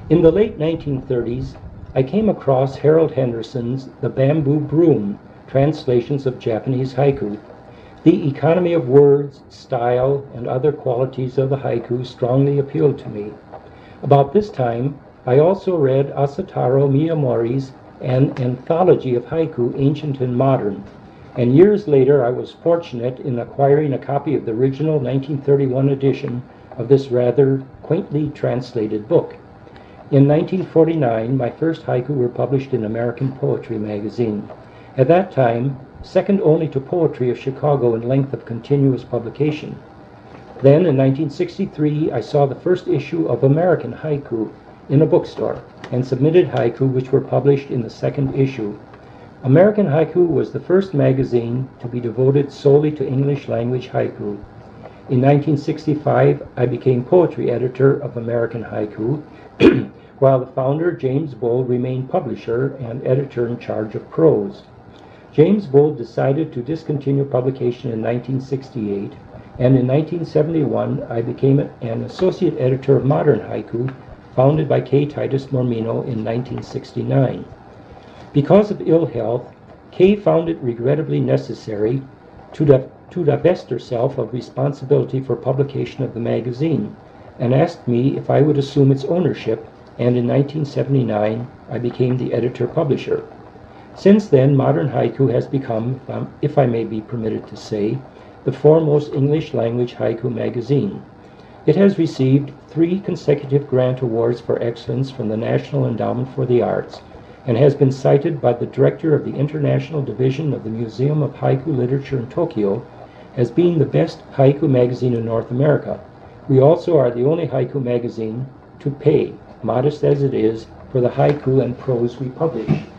In the late 1930s, I came across Harold Henderson's The Bamboo Broom, translations of Japanese haiku. The economy of words, style, and other qualities of the haiku strongly appealed to me. About this time, I also read Asataro Miyamori's An Anthology of Haiku, Ancient and Modern, and years later I was fortunate in acquiring a copy of the original 1931 edition of this rather quaintly translated book. In 1949, my first haiku were published in American Poetry magazine. At that time, second only to Poetry of Chicago in length of continuous publication. Then, in 1963, I saw the first issue of American Haiku in a bookstore and submitted haiku which were published in the second issue. American Haiku was the first magazine to be devoted solely to English language haiku. In 1965, I became poetry editor of American Haiku, while the founder, James Bull, remained publisher and editor in charge of prose. James Bull decided to discontinue publication in 1968, and in 1971 I became an associate editor of Modern Haiku, founded by K. Titus Mormino in 1969. Because of ill health, Kay found it regrettably necessary to divest herself of responsibility for publication of the magazine, and asked me if I would assume its ownership, and in 1979 I became the editor-publisher. Since then, Modern Haiku has become, if I may be permitted to say, the foremost English-language haiku magazine. It has received 3 consecutive grant awards for excellence from the National Endowment for the Arts, and has been cited by the director of the International Division of the Museum of Haiku Literature in Tokyo as being the best haiku magazine in North America. We also are the only haiku magazine to pay, modest as it is, for the haiku and prose we publish.